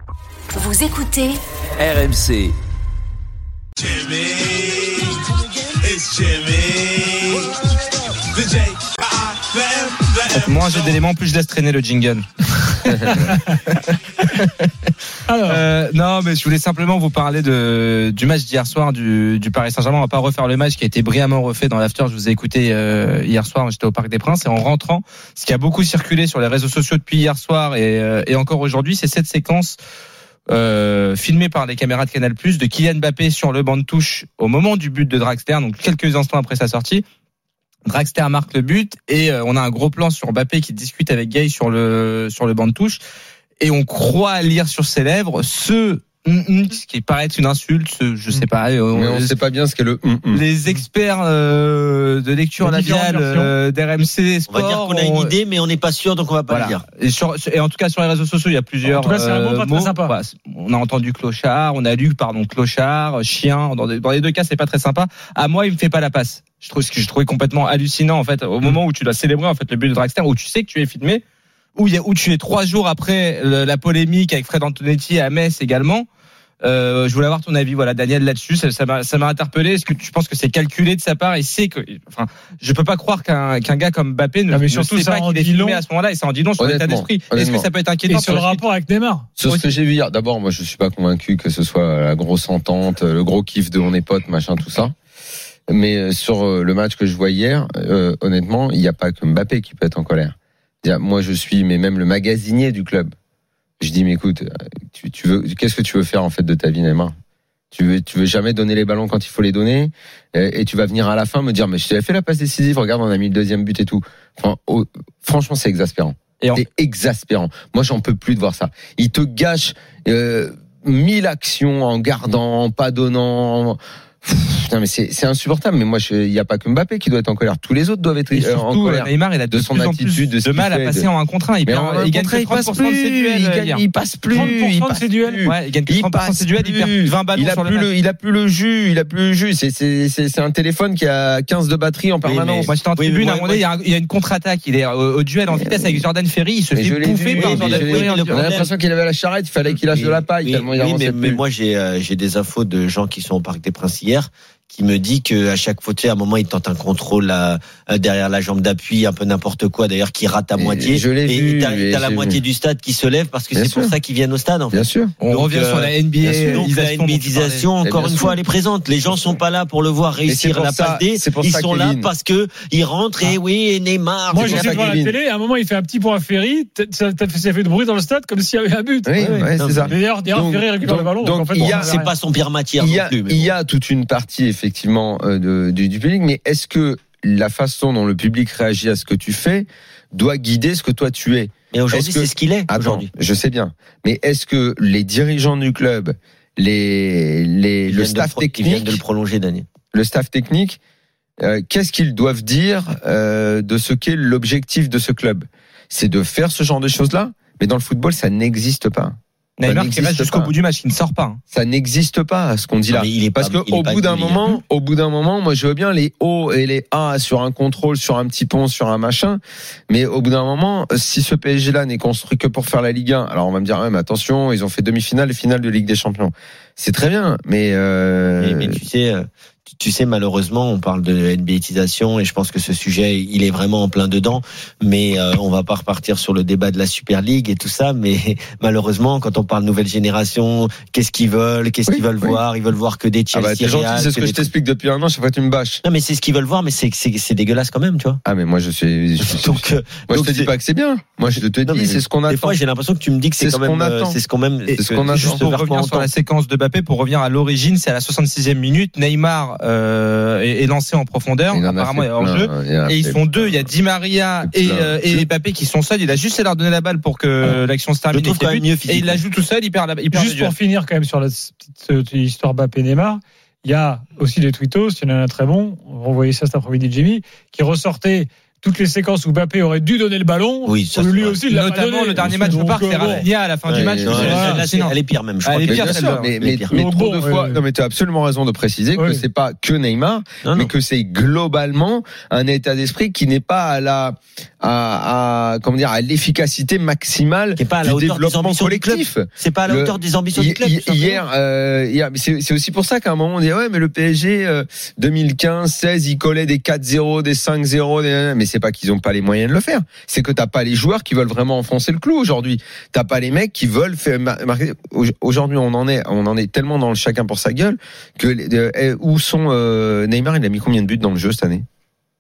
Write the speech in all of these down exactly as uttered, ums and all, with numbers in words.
Vous écoutez R M C. Jimmy, it's Jimmy, the J I M. Moins j'ai d'éléments, plus je laisse traîner le jingle. Alors. Euh, non, mais je voulais simplement vous parler de, du match d'hier soir du, du Paris Saint-Germain. On va pas refaire le match qui a été brillamment refait dans l'after. Je vous ai écouté euh, hier soir, j'étais au Parc des Princes, et en rentrant, ce qui a beaucoup circulé sur les réseaux sociaux depuis hier soir et, euh, et encore aujourd'hui, c'est cette séquence euh, filmée par les caméras de Canal+, de Kylian Mbappé sur le banc de touche au moment du but de Draxler, donc quelques instants après sa sortie. Draxler marque le but et euh, on a un gros plan sur Mbappé qui discute avec Gay sur le sur le banc de touche et on croit lire sur ses lèvres ce ce qui paraît être une insulte, ce, je sais pas. Mais on ne sait pas bien ce qu'est le. Les experts euh, de lecture labiale euh, d'R M C Sport. On va dire qu'on a une idée, mais on n'est pas sûr, donc on va pas voilà. le dire. Et, sur, et en tout cas sur les réseaux sociaux, il y a plusieurs. En tout cas, c'est un mot pas très sympa. Voilà. On a entendu clochard, on a lu pardon clochard, chien. Dans, des, dans les deux cas, c'est pas très sympa. À moi, il me fait pas la passe. Je trouve ce que je trouvais complètement hallucinant en fait au moment où tu dois célébrer en fait le but de Draxler, où tu sais que tu es filmé, où il y a où tu es trois jours après le, la polémique avec Fred Antonetti à Metz également. Euh, je voulais avoir ton avis, voilà, Daniel, là-dessus. Ça, ça m'a, ça m'a interpellé. Est-ce que tu penses que c'est calculé de sa part et c'est que, enfin, je peux pas croire qu'un qu'un gars comme Mbappé ne, non, mais surtout ne sait pas qu'il est filmé à ce moment-là et ça en dit long sur l'état d'esprit. Est-ce que ça peut être inquiétant et sur le rapport avec Neymar? Sur ce que j'ai vu hier, d'abord, moi, je suis pas convaincu que ce soit la grosse entente, le gros kiff de on est potes, machin, tout ça. Mais sur le match que je vois hier, euh, honnêtement, il n'y a pas que Mbappé qui peut être en colère. Moi, je suis, mais même le magasinier du club. Je dis, mais écoute, tu, tu veux, qu'est-ce que tu veux faire en fait de ta vie, Neymar? Tu veux, tu veux jamais donner les ballons quand il faut les donner, et, et tu vas venir à la fin me dire, mais je t'avais fait la passe décisive, regarde, on a mis le deuxième but et tout. Enfin, oh, franchement, c'est exaspérant. Et en... C'est exaspérant. Moi, j'en peux plus de voir ça. Il te gâche euh, mille actions en gardant, en pas donnant. Pff, non mais c'est c'est insupportable. Mais moi, il y a pas que Mbappé qui doit être en colère. Tous les autres doivent être surtout, en colère. Neymar, il a de, de son plus attitude, de, de mal à passer de... en un contre un. Il, perd, il gagne trente pour cent de ses duels. Il, gagne, il passe plus. trente pour cent de ses duels. Ouais, il gagne trente pour cent de ses duels. Il perd vingt ballons il a sur plus le le, il a plus le jus. Il a plus le jus. C'est c'est c'est c'est un téléphone qui a quinze de batterie en permanence. Oui, moi, j'étais en tribune. À un moment donné, il y a une contre-attaque. Il est au duel en vitesse avec Jordan Ferry. Il se fait bouffer par Jordan Ferry. On a l'impression qu'il avait la charrette. Il fallait qu'il lâche de la paille. Mais moi, j'ai j'ai des infos de gens qui sont au Parc des Princes hier, qui me dit que à chaque fois, tu sais, à un moment, il tente un contrôle à, à, derrière la jambe d'appui, un peu n'importe quoi, d'ailleurs, qui rate à et moitié. Je l'ai et vu. T'as, et t'as la moitié vu. du stade qui se lève parce que bien c'est sûr. pour ça qu'ils viennent au stade, en fait. Bien sûr. On donc, revient euh, sur la N B A. Donc, la N B A-isation, encore une fois, elle est présente. Les gens sont pas là pour le voir réussir la passe D. Ils sont là parce que ils rentrent et oui, et Neymar. Moi, j'étais devant la télé, à un moment, il fait un petit point à Ferry. Ça fait de bruit dans le stade comme s'il y avait un but. Oui, c'est ça. D'ailleurs, Ferry récupère le ballon. Donc, c'est pas son pire matière non plus. Il y a toute une partie, effectivement, du public. Mais est-ce que la façon dont le public réagit à ce que tu fais doit guider ce que toi tu es? Et aujourd'hui, que... c'est ce qu'il est. Attends, aujourd'hui. Je sais bien. Mais est-ce que les dirigeants du club, les, les, le staff pro... technique, ils viennent de le prolonger, Daniel. Le staff technique, euh, qu'est-ce qu'ils doivent dire euh, de ce qu'est l'objectif de ce club? C'est de faire ce genre de choses-là. Mais dans le football, ça n'existe pas. Neymar qui reste jusqu'au bout du match, qui ne sort pas. Ça n'existe pas, ce qu'on dit là. Il est Parce pas, que au bout d'un moment, au bout d'un moment, moi je veux bien les O et les A sur un contrôle, sur un petit pont, sur un machin. Mais au bout d'un moment, si ce P S G là n'est construit que pour faire la Ligue un, alors on va me dire, ouais, mais attention, ils ont fait demi-finale et finale de Ligue des Champions. C'est très bien, mais, euh... mais, mais tu sais, tu sais, malheureusement, on parle de N B A-isation et je pense que ce sujet, il est vraiment en plein dedans. Mais euh, on va pas repartir sur le débat de la Super League et tout ça. Mais malheureusement, quand on parle nouvelle génération, qu'est-ce qu'ils veulent, qu'est-ce oui, qu'ils veulent oui. voir? Ils veulent voir que des Chelsea. Ah bah, t'es gentil, c'est ce que je t'explique depuis un an. Chaque fois, tu me bâches. Non, mais c'est ce qu'ils veulent voir, mais c'est c'est, c'est dégueulasse quand même, tu vois. Ah, mais moi, je suis. Je suis donc, euh, moi, donc je te dis pas que c'est bien. Moi, je te non, dis, c'est ce qu'on attend. Des fois, j'ai l'impression que tu me dis que c'est, c'est quand même. Euh, c'est ce qu'on même. C'est ce qu'on attend. Juste pour revenir sur la séquence de Mbappé, pour revenir à l'origine, c'est à la soixante-sixième minute. Neymar euh, est, est lancé en profondeur. Il apparemment, il est hors jeu. Et ils sont deux. Il y a Di Maria et, euh, et Mbappé qui sont seuls. Il a juste à leur donner la balle pour que l'action se termine. Et il la joue tout seul. Il perd la. Juste pour finir quand même sur la petite histoire Mbappé-Neymar. Il y a aussi des tweetos, il y en a un très bon, on voyait ça cet après-midi de Jimmy, qui ressortait toutes les séquences où Mbappé aurait dû donner le ballon, Oui, ça, lui c'est aussi, il l'a pas Notamment donné. le dernier match au Donc, parc, c'est euh, bon. Rafinha à la fin Ouais, du match. non, c'est Là, hallucinant. c'est- elle est pire même. Je Ah, crois elle est que- pire, Bien celle-là. sûr, mais, Elle est mais, pire. mais Donc trop bon, de fois, ouais. non mais tu as absolument raison de préciser que Ouais. c'est pas que Neymar, Non, mais non. que c'est globalement un état d'esprit qui n'est pas à la, à, à comment dire, à l'efficacité maximale Qui est pas à la du hauteur des développement ambitions du club. collectif. C'est pas à la Le- hauteur des ambitions Hi- du club. hi- tout simplement. Hier, euh, hier, mais c'est c'est aussi pour ça qu'à un moment on dit ouais mais le P S G euh, deux mille quinze seize il collait des quatre zéro, des cinq zéro, des... mais c'est pas qu'ils ont pas les moyens de le faire, c'est que t'as pas les joueurs qui veulent vraiment enfoncer le clou aujourd'hui. T'as pas les mecs qui veulent faire marquer. Aujourd'hui on en est on en est tellement dans le chacun pour sa gueule que euh, où sont euh, Neymar, il a mis combien de buts dans le jeu cette année?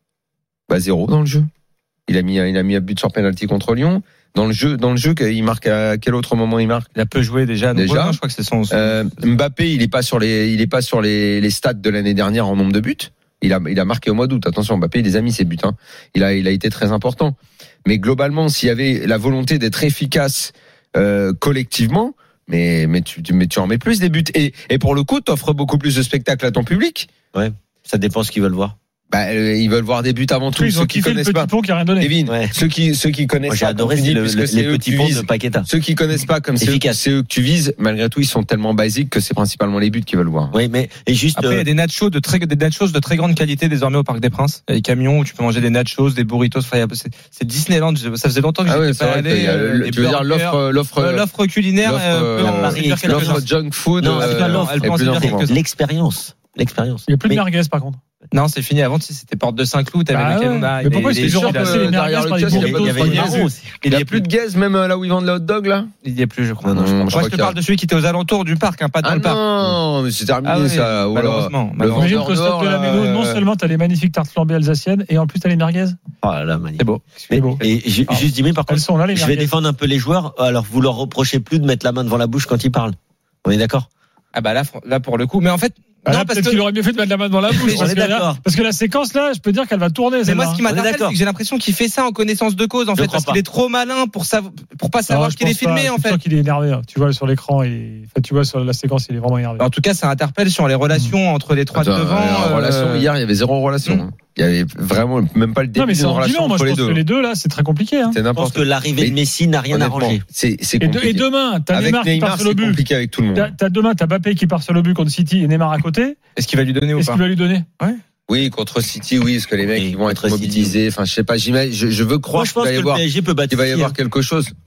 Bah zéro dans le jeu. Il a mis il a mis un but sur penalty contre Lyon. Dans le jeu, dans le jeu, il marque à quel autre moment il marque? Il a peu joué déjà. Déjà. Déjà. Je crois que c'est son. Euh, Mbappé, il est pas sur les, il est pas sur les, les stats de l'année dernière en nombre de buts. Il a, il a marqué au mois d'août. Attention, Mbappé, il les a mis ses buts. Hein. Il a, il a été très important. Mais globalement, s'il y avait la volonté d'être efficace euh, collectivement, mais mais tu, mais tu en mets plus des buts. Et, et pour le coup, t'offres beaucoup plus de spectacle à ton public. Ça dépend ce qu'ils veulent voir. Bah, euh, ils veulent voir des buts avant tout. Ils Ceux ont qui kiffé le connaissent petit pas. pont qui a rien donné. Kevin, Ouais. ceux qui, ceux qui connaissent Moi, j'ai pas. adoré comme tu c'est dis, le, puisque le- c'est les eux que petits tu ponts vises. de Paqueta. Ceux qui connaissent pas, comme c'est eux, Efficace. c'est eux que tu vises, malgré tout, ils sont tellement basiques que c'est principalement les buts qu'ils veulent voir. Oui, mais et juste. Après, il y euh, a des nachos de très, des nachos de très grande qualité désormais au Parc des Princes. Il y a des camions où tu peux manger des nachos, des burritos. Enfin, il y a- c'est, c'est Disneyland. Je- Ça faisait longtemps que Ah j'étais ouais, c'est pas vrai allé. qu'il y a euh, le- des tu veux dire burgers. l'offre, l'offre, Euh, l'offre culinaire, l'offre, euh, euh, peut en séduire l'offre quelques-uns. l'offre junk food, Non, euh, pas l'offre, elle est peut en plus séduire innovante. quelques-uns. l'expérience. L'expérience. Il n'y a plus de Mais- merguez par contre. Non, c'est fini. Avant, si, c'était Porte de Saint-Cloud. T'avais Bah le ouais. Canada. Mais pourquoi les- c'est les toujours chips, remplacé euh, les derrière merguez le par des kiosque, il y a burritos pas de- il y avait sur des des marrons aussi. Il y a plus de gaze même là où ils vendent le hot dog là. Il y a plus, je crois. Non, non, je Non, crois je Moi, crois je te qu'il y a- parle de celui qui était aux alentours du parc, hein, pas dans Ah le parc. non, mais c'est terminé Ah oui, ça. Oh là. malheureusement. Le malheureusement. Imagine vendeur qu'au stade dehors, de la là, Méno, non euh, seulement t'as les magnifiques tartes flambées alsaciennes, et en plus t'as les merguez. Oh là là, magnifique. C'est beau. Mais- C'est beau. Et ju- Ah. juste Jimmy, par Elles contre, sont là les je vais merguez. défendre un peu les joueurs. Alors, vous leur reprochez plus de mettre la main devant la bouche quand ils parlent. On est d'accord? Ah bah là, fr- là pour le coup. Mais en fait, Ah, non là, parce peut-être que. qu'il aurait mieux fait de mettre la main devant la bouche. On parce est que là- d'accord. Parce que la séquence là, je peux dire qu'elle va tourner. Mais celle-là, moi, ce qui hein. On est m'interpelle, d'accord. c'est que j'ai l'impression qu'il fait ça en connaissance de cause, en Je fait, crois parce pas. qu'il est trop malin pour savoir, pour pas Non, savoir je qu'il est pense pas. filmé, Je en suis fait. sûr qu'il est énervé. hein. Tu vois sur l'écran, il est... enfin, tu vois sur la séquence, il est vraiment énervé. En tout cas, ça interpelle sur les relations entre les trois de Attends, devant. euh, en euh, relation, hier, il y avait zéro relation. hmm. hein. Il y avait vraiment même pas le Non, début mais c'est d'une en relation bilan. Moi, entre je les pense que deux. les deux là, c'est très compliqué. hein. C'est Je pense n'importe que l'arrivée de Mais- Messi n'a rien Honnêtement, arrangé. C'est c'est Et, de- compliqué. et demain, t'as Avec Neymar qui Neymar, part sur le c'est but. compliqué avec tout le T'as, monde. t'as demain, t'as Mbappé qui part sur le but contre City et Neymar à côté. Est-ce qu'il va lui donner ou Est-ce pas qu'il va lui donner? Oui, contre City, oui, parce que les mecs Oui, ils vont être contre City. mobilisés. Enfin, je sais pas, j'imagine, je, je veux Moi, croire je qu'il pense va que y le avoir, P S G peut battre qu'il va y City, avoir hein. quelque chose.